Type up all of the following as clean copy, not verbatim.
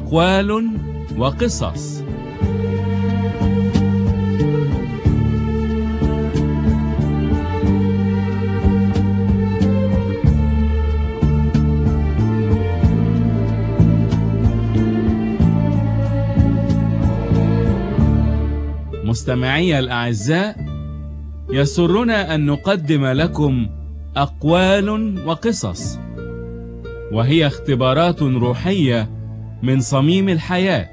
أقوال وقصص. مستمعي الأعزاء، يسرنا أن نقدم لكم أقوال وقصص، وهي اختبارات روحية من صميم الحياة.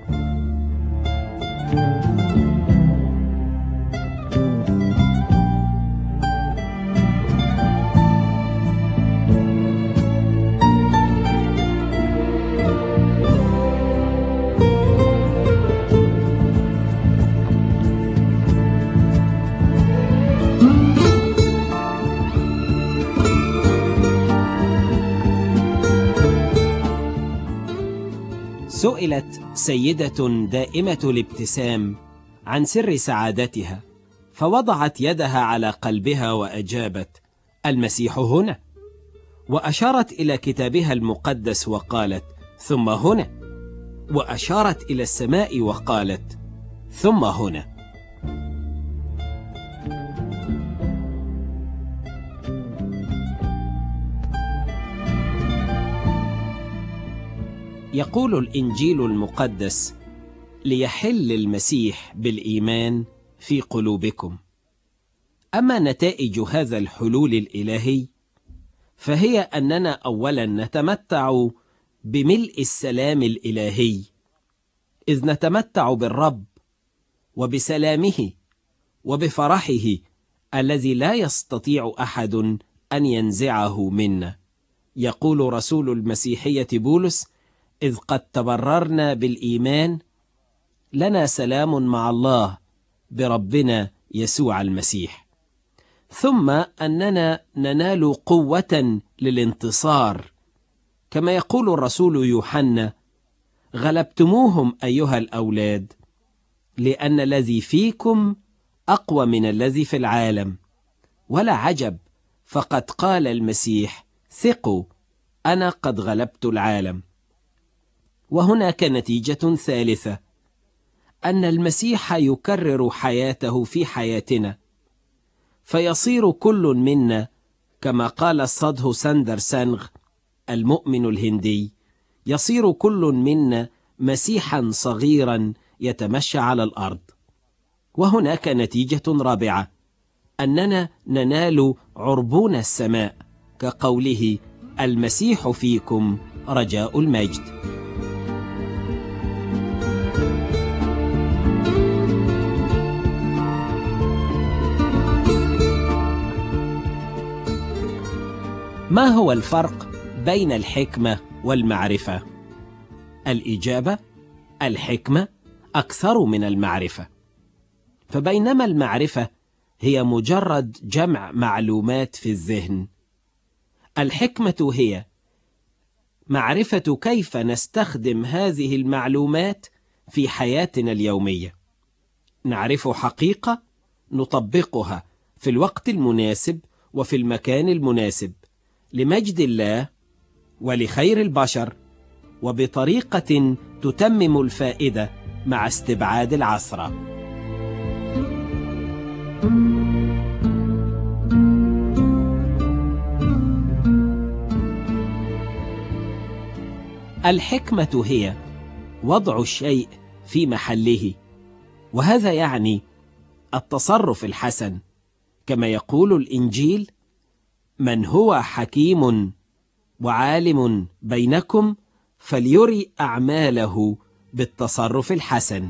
سئلت سيدة دائمة الابتسام عن سر سعادتها، فوضعت يدها على قلبها وأجابت: المسيح هنا. وأشارت إلى كتابها المقدس وقالت: ثم هنا. وأشارت إلى السماء وقالت: ثم هنا. يقول الإنجيل المقدس: ليحل المسيح بالإيمان في قلوبكم. أما نتائج هذا الحلول الإلهي فهي أننا أولا نتمتع بملء السلام الإلهي، إذ نتمتع بالرب وبسلامه وبفرحه الذي لا يستطيع أحد أن ينزعه منا. يقول رسول المسيحية بولس: إذ قد تبررنا بالإيمان لنا سلام مع الله بربنا يسوع المسيح. ثم أننا ننال قوة للانتصار، كما يقول الرسول يوحنا: غلبتموهم أيها الأولاد، لأن الذي فيكم أقوى من الذي في العالم. ولا عجب، فقد قال المسيح: ثقوا، أنا قد غلبت العالم. وهناك نتيجة ثالثة، أن المسيح يكرر حياته في حياتنا، فيصير كل منا كما قال الصدهو ساندر سانغ المؤمن الهندي: يصير كل منا مسيحا صغيرا يتمشى على الأرض. وهناك نتيجة رابعة، أننا ننال عربون السماء، كقوله: المسيح فيكم رجاء المجد. ما هو الفرق بين الحكمة والمعرفة؟ الإجابة: الحكمة أكثر من المعرفة. فبينما المعرفة هي مجرد جمع معلومات في الذهن، الحكمة هي معرفة كيف نستخدم هذه المعلومات في حياتنا اليومية. نعرف حقيقة نطبقها في الوقت المناسب وفي المكان المناسب، لمجد الله ولخير البشر، وبطريقة تتمم الفائدة مع استبعاد العثرة. الحكمة هي وضع الشيء في محله، وهذا يعني التصرف الحسن، كما يقول الإنجيل: من هو حكيم وعالم بينكم فليري أعماله بالتصرف الحسن.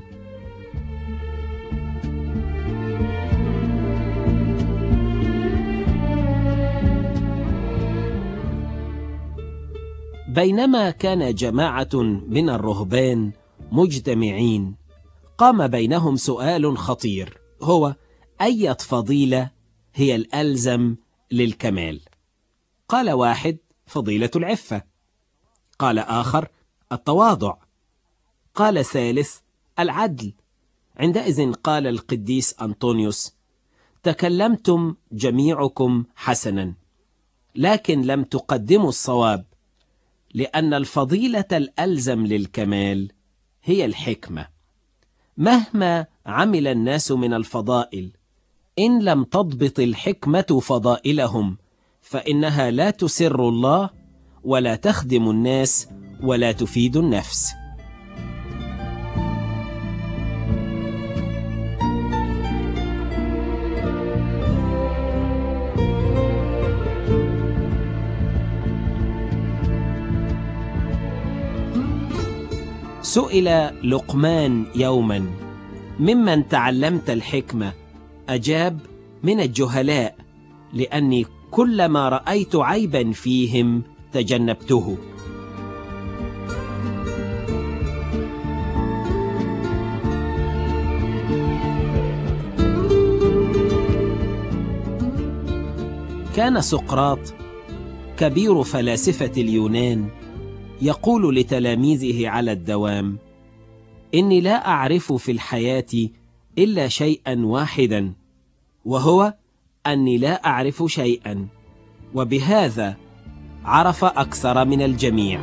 بينما كان جماعة من الرهبان مجتمعين، قام بينهم سؤال خطير، هو: أية فضيلة هي الألزم للكمال؟ قال واحد: فضيلة العفة. قال آخر: التواضع. قال ثالث: العدل. عندئذ قال القديس أنطونيوس: تكلمتم جميعكم حسنا، لكن لم تقدموا الصواب، لأن الفضيلة الألزم للكمال هي الحكمة. مهما عمل الناس من الفضائل، إن لم تضبط الحكمة فضائلهم فإنها لا تسر الله ولا تخدم الناس ولا تفيد النفس. سئل لقمان يوما: ممن تعلمت الحكمة؟ أجاب: من الجهلاء، لأني كلما رأيت عيبا فيهم تجنبته. كان سقراط كبير فلاسفة اليونان يقول لتلاميذه على الدوام: إني لا أعرف في الحياة إلا شيئا واحدا، وهو أني لا أعرف شيئا، وبهذا عرف أكثر من الجميع.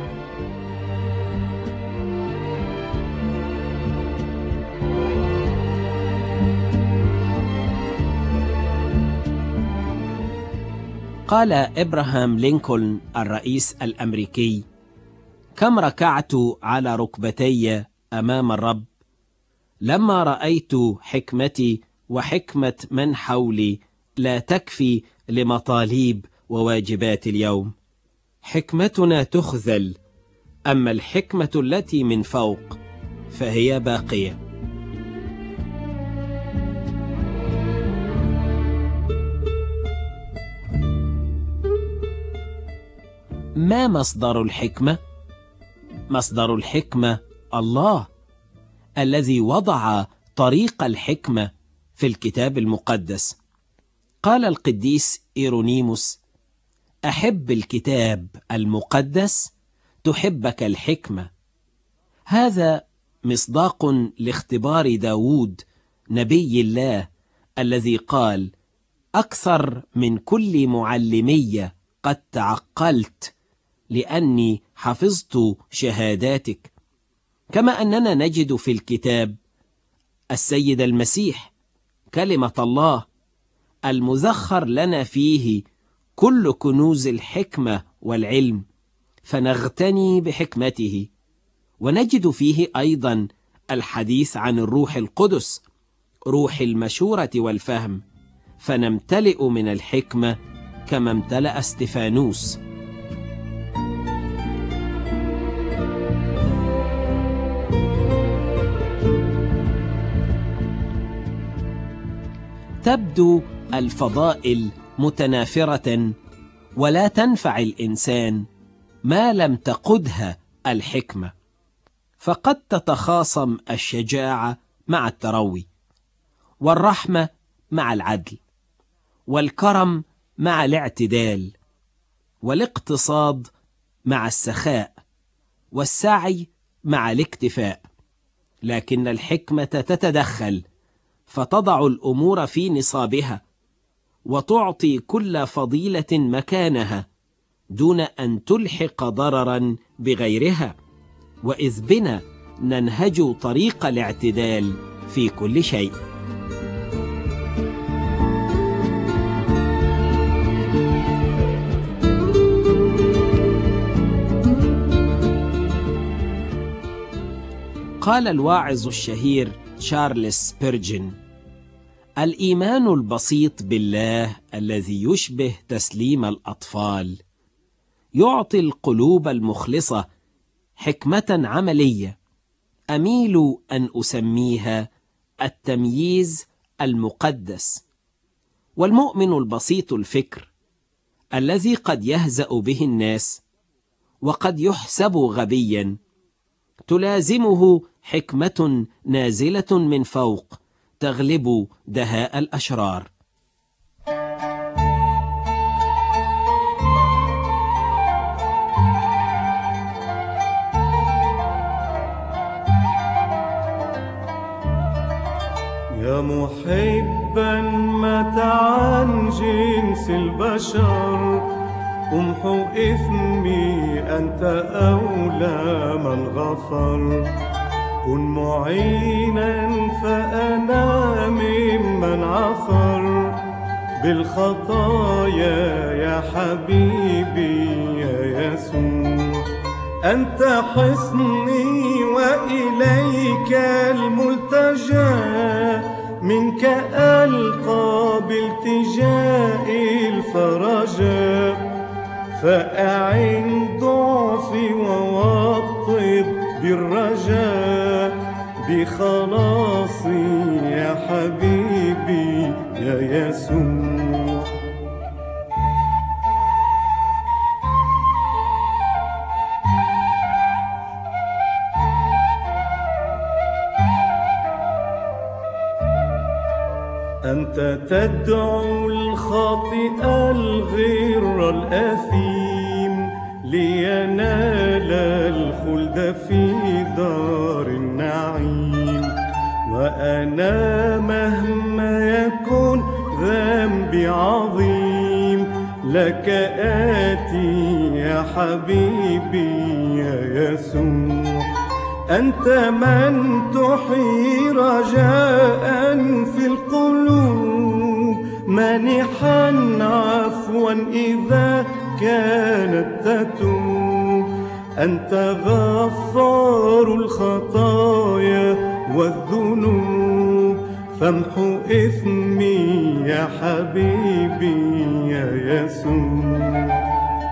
قال إبراهام لينكولن الرئيس الأمريكي: كم ركعت على ركبتي أمام الرب لما رأيت حكمتي وحكمة من حولي لا تكفي لمطالب وواجبات اليوم. حكمتنا تخذل، أما الحكمة التي من فوق فهي باقية. ما مصدر الحكمة؟ مصدر الحكمة الله، الذي وضع طريق الحكمة في الكتاب المقدس. قال القديس إيرونيموس: أحب الكتاب المقدس تحبك الحكمة. هذا مصداق لاختبار داود نبي الله الذي قال: أكثر من كل معلمي قد تعقلت لأني حفظت شهاداتك. كما أننا نجد في الكتاب السيد المسيح كلمة الله المذخر لنا فيه كل كنوز الحكمة والعلم، فنغتني بحكمته. ونجد فيه أيضا الحديث عن الروح القدس، روح المشورة والفهم، فنمتلئ من الحكمة كما امتلأ استفانوس. تبدو الفضائل متنافرة ولا تنفع الإنسان ما لم تقدها الحكمة، فقد تتخاصم الشجاعة مع التروي، والرحمة مع العدل، والكرم مع الاعتدال، والاقتصاد مع السخاء، والسعي مع الاكتفاء. لكن الحكمة تتدخل فتضع الأمور في نصابها، وتعطي كل فضيلة مكانها دون أن تلحق ضررا بغيرها، وإذ بنا ننهج طريق الاعتدال في كل شيء. قال الواعظ الشهير تشارلز سبيرجن: الإيمان البسيط بالله الذي يشبه تسليم الأطفال يعطي القلوب المخلصة حكمة عملية، أميل أن أسميها التمييز المقدس. والمؤمن البسيط الفكر الذي قد يهزأ به الناس وقد يحسب غبيا تلازمه حكمة نازلة من فوق تغلب دهاء الأشرار. يا محبا مات عن جنس البشر، أمحو إثمي أنت أولى من غفر. كن معينا فأنا ممن عثر بالخطايا يا حبيبي يا يسوع. أنت حصني وإليك الملتجى، منك ألقى بالتجائي الفرجا. فأعن ضعفي ووطد بالرجاء بخلاصي يا حبيبي يا يسوع. أنت تدعو الخاطئ الغير الأثيم لينال الخلد في دار النعيم. وأنا مهما يكون ذنبي عظيم لك آتي يا حبيبي يا يسوع. أنت من تحيي رجاء في القلوب، مانحا عفوا إذا كانت تتوب. أنت غفار الخطايا والذنوب، فامحو إثمي يا حبيبي يا يسوع.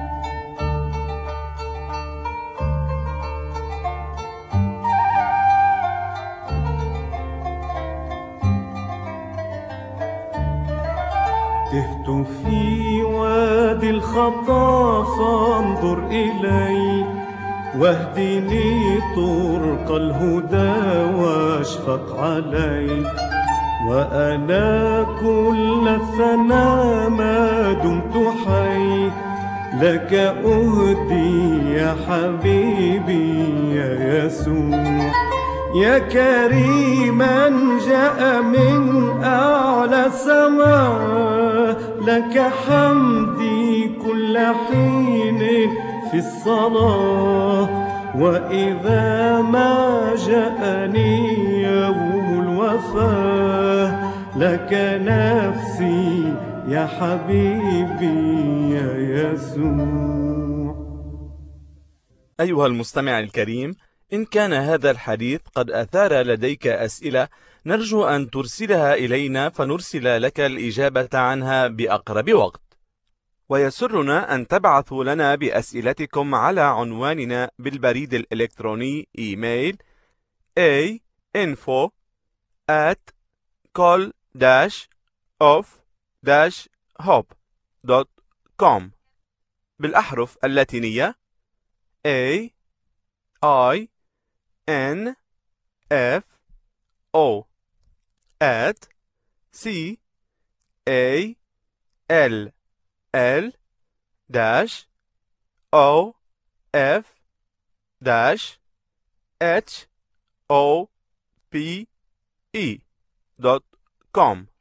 تهت في وادي الخطا فانظر إلي، واهدني طرق الهدى واشفق علي. وأنا كل الثناء ما دمت حي لك أهدي يا حبيبي يا يسوع. يا كريما جاء من أعلى السماء، لك حمدي كل حين في الصلاة. وإذا ما جاءني يوم الوفاة لك نفسي يا حبيبي يا يسوع. أيها المستمع الكريم، إن كان هذا الحديث قد أثار لديك أسئلة، نرجو أن ترسلها إلينا فنرسل لك الإجابة عنها بأقرب وقت. ويسرنا أن تبعثوا لنا بأسئلتكم على عنواننا بالبريد الإلكتروني إيميل info@call-of-hope.com بالأحرف اللاتينية AINFO@call-of-hope.com.